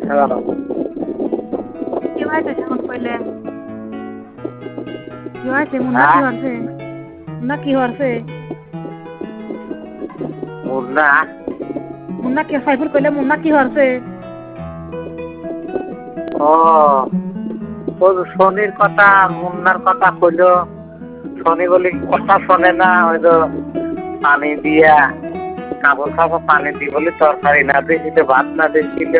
11। কি হয়েছে সেমন কইলে? কি হয়েছে? মুন্না কি হ্যাঁ হয়েছে? মুন্না কি হয়েছে? মুন্না মুন্না কি সাইফুল কইলে মুন্না কি হয়েছে? ও শনির কথা মুন্নার কথা কইলো। শনি বলি কথা শোনে না, ওই তো পানি দিয়া কাপড় পানি দি বলি তরকারি না দিয়েছিল, ভাত না দিয়েছিল।